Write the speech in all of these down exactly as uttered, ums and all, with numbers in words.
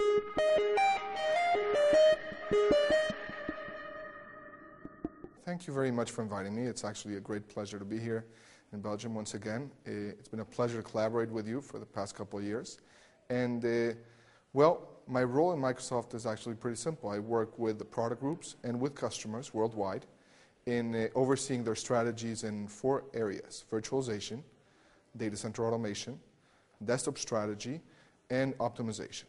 Thank you very much for inviting me. It's actually a great pleasure to be here in Belgium once again. Uh, it's been a pleasure to collaborate with you for the past couple of years. And, uh, well, my role in Microsoft is actually pretty simple. I work with the product groups and with customers worldwide in uh, overseeing their strategies in four areas: virtualization, data center automation, desktop strategy, and optimization.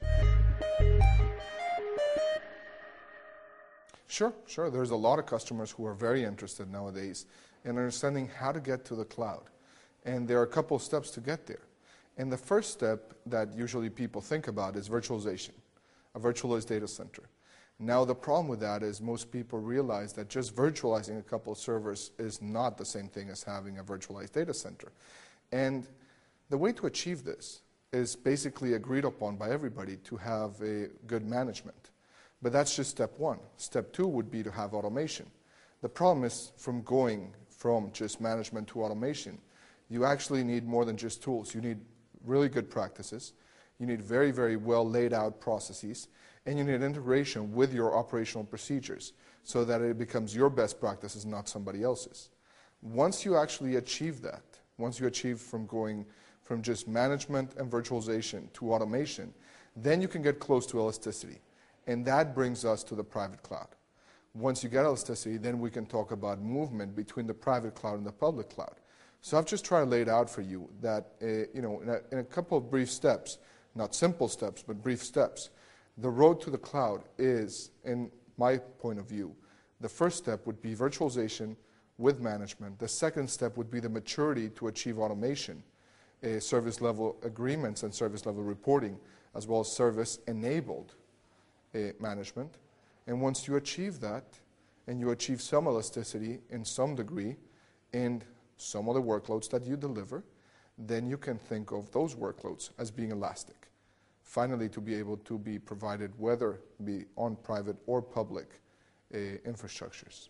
Sure, sure. There's a lot of customers who are very interested nowadays in understanding how to get to the cloud. And there are a couple of steps to get there. And the first step that usually people think about is virtualization, a virtualized data center. Now, the problem with that is most people realize that just virtualizing a couple of servers is not the same thing as having a virtualized data center. And the way to achieve this is basically agreed upon by everybody to have a good management. But that's just step one. Step two would be to have automation. The problem is from going from just management to automation, you actually need more than just tools. You need really good practices. You need very, very well laid out processes. And you need integration with your operational procedures so that it becomes your best practices, not somebody else's. Once you actually achieve that, once you achieve from going from just management and virtualization to automation, then you can get close to elasticity. And that brings us to the private cloud. Once you get elasticity, then we can talk about movement between the private cloud and the public cloud. So I've just tried to lay it out for you that, uh, you know, in a, in a couple of brief steps, not simple steps, but brief steps, the road to the cloud is, in my point of view, the first step would be virtualization with management. The second step would be the maturity to achieve automation, uh, service level agreements and service level reporting, as well as service enabled Uh, management. And once you achieve that, and you achieve some elasticity in some degree in some of the workloads that you deliver, then you can think of those workloads as being elastic. Finally, to be able to be provided, whether it be on private or public uh, infrastructures.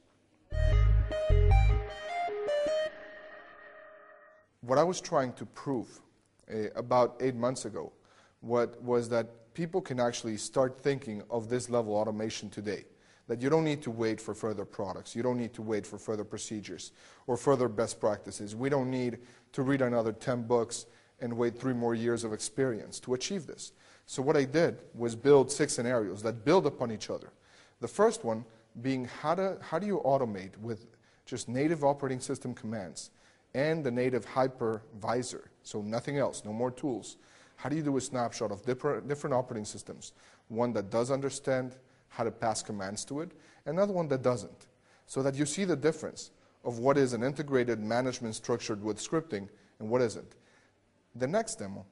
What I was trying to prove uh, about eight months ago what was that people can actually start thinking of this level of automation today. That you don't need to wait for further products. You don't need to wait for further procedures or further best practices. We don't need to read another ten books and wait three more years of experience to achieve this. So what I did was build six scenarios that build upon each other. The first one being how, to, how do you automate with just native operating system commands and the native hypervisor, so nothing else, no more tools. How do you do a snapshot of different, different operating systems? One that does understand how to pass commands to it, another one that doesn't. So that you see the difference of what is an integrated management structured with scripting and what isn't. The next demo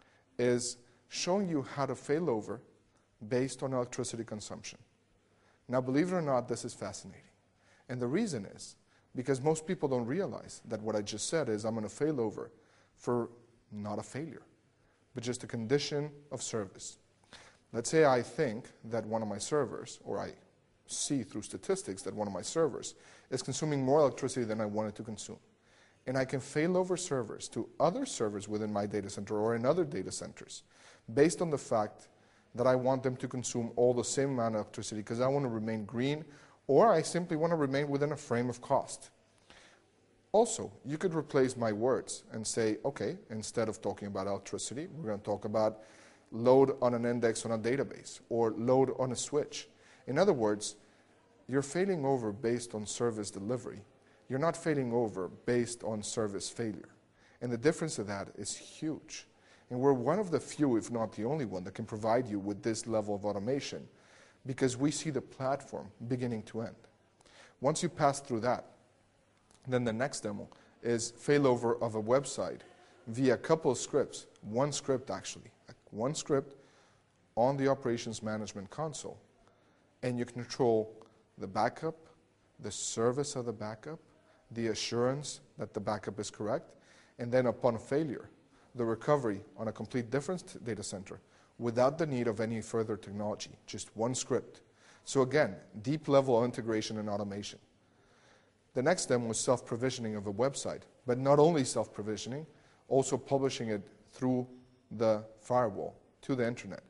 is showing you how to fail over based on electricity consumption. Now, believe it or not, this is fascinating. And the reason is because most people don't realize that what I just said is I'm going to fail over for not a failure, but just a condition of service. Let's say I think that one of my servers, or I see through statistics that one of my servers is consuming more electricity than I want it to consume. And I can fail over servers to other servers within my data center or in other data centers based on the fact that I want them to consume all the same amount of electricity because I want to remain green, or I simply want to remain within a frame of cost. Also, you could replace my words and say, okay, instead of talking about electricity, we're going to talk about load on an index on a database or load on a switch. In other words, you're failing over based on service delivery. You're not failing over based on service failure. And the difference of that is huge. And we're one of the few, if not the only one, that can provide you with this level of automation because we see the platform beginning to end. Once you pass through that, then the next demo is failover of a website via a couple of scripts, one script actually, one script on the operations management console. And you control the backup, the service of the backup, the assurance that the backup is correct, and then upon failure, the recovery on a complete different data center without the need of any further technology, just one script. So again, deep level of integration and automation. The next demo was self-provisioning of a website, but not only self-provisioning, also publishing it through the firewall to the internet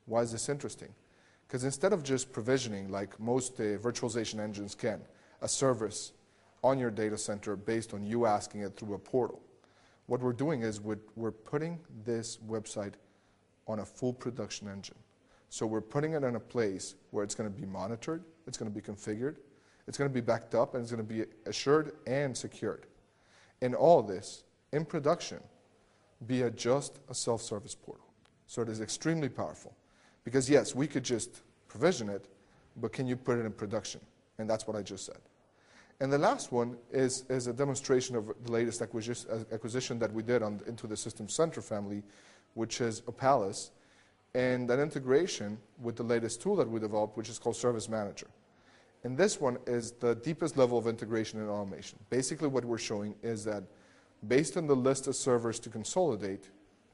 Why is this interesting? Because instead of just provisioning, like most uh, virtualization engines can, a service on your data center based on you asking it through a portal, what we're doing is we're, we're putting this website on a full production engine. So we're putting it in a place where it's going to be monitored, it's going to be configured, it's going to be backed up, and it's going to be assured and secured. And all this, in production, via just a self-service portal. So it is extremely powerful. Because yes, we could just provision it, but can you put it in production? And that's what I just said. And the last one is, is a demonstration of the latest acquisition, acquisition that we did on, into the System Center family, which is Opalis, and an integration with the latest tool that we developed, which is called Service Manager. And this one is the deepest level of integration and automation. Basically what we're showing is that based on the list of servers to consolidate,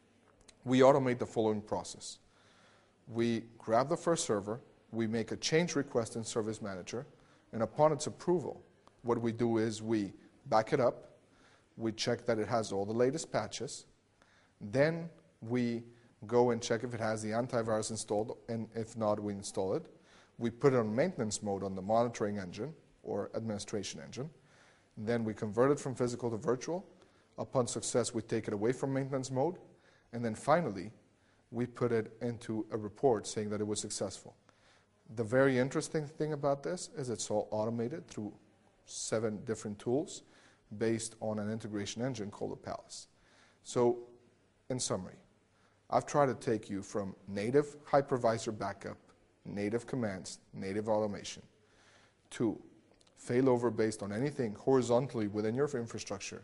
we automate the following process. We grab the first server, we make a change request in Service Manager, and upon its approval, what we do is we back it up, we check that it has all the latest patches, then we go and check if it has the antivirus installed, and if not, we install it. We put it on maintenance mode on the monitoring engine or administration engine. Then we convert it from physical to virtual. Upon success, we take it away from maintenance mode. And then finally, we put it into a report saying that it was successful. The very interesting thing about this is it's all automated through seven different tools based on an integration engine called Opalis. So, in summary, I've tried to take you from native hypervisor backup, native commands, native automation, to failover based on anything horizontally within your infrastructure.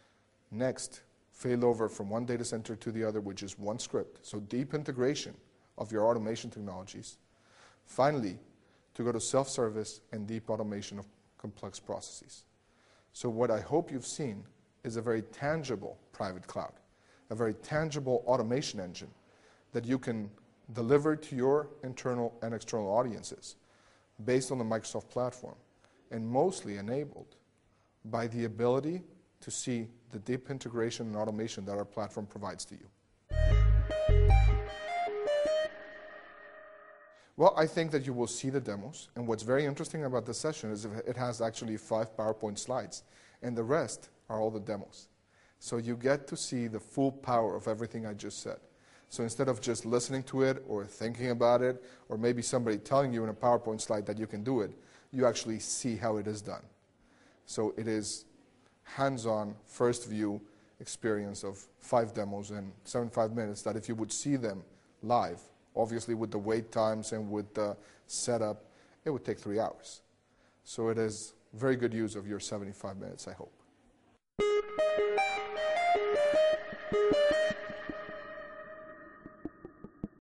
Next, failover from one data center to the other with just one script. So deep integration of your automation technologies. Finally, to go to self-service and deep automation of complex processes. So what I hope you've seen is a very tangible private cloud, a very tangible automation engine that you can deliver to your internal and external audiences based on the Microsoft platform, and mostly enabled by the ability to see the deep integration and automation that our platform provides to you. Well, I think that you will see the demos, and what's very interesting about this session is it has actually five PowerPoint slides, and the rest are all the demos. So you get to see the full power of everything I just said. So instead of just listening to it or thinking about it, or maybe somebody telling you in a PowerPoint slide that you can do it, you actually see how it is done. So it is hands-on, first view experience of five demos in seventy-five minutes that if you would see them live, obviously with the wait times and with the setup, it would take three hours. So it is very good use of your seventy-five minutes, I hope.